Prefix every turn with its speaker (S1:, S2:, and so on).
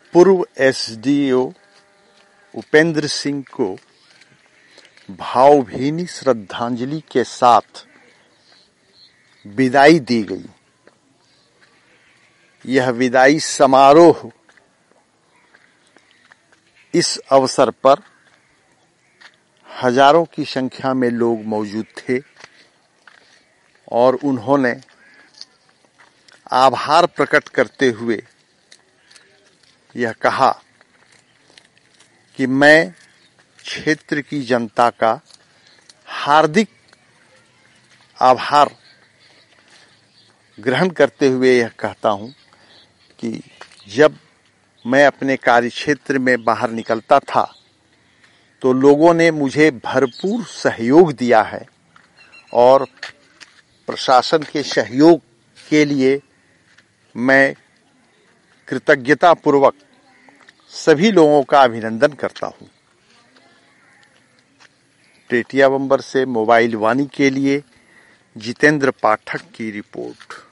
S1: पूर्व एसडीओ उपेंद्र सिंह को भावभीनी श्रद्धांजलि के साथ विदाई दी गई। यह विदाई समारोह इस अवसर पर हजारों की संख्या में लोग मौजूद थे और उन्होंने आभार प्रकट करते हुए यह कहा कि मैं क्षेत्र की जनता का हार्दिक आभार ग्रहण करते हुए यह कहता हूं कि जब मैं अपने कार्यक्षेत्र में बाहर निकलता था तो लोगों ने मुझे भरपूर सहयोग दिया है और प्रशासन के सहयोग के लिए मैं कृतज्ञतापूर्वक सभी लोगों का अभिनंदन करता हूं। टेटिया बंबर से मोबाइल वाणी के लिए जितेंद्र पाठक की रिपोर्ट।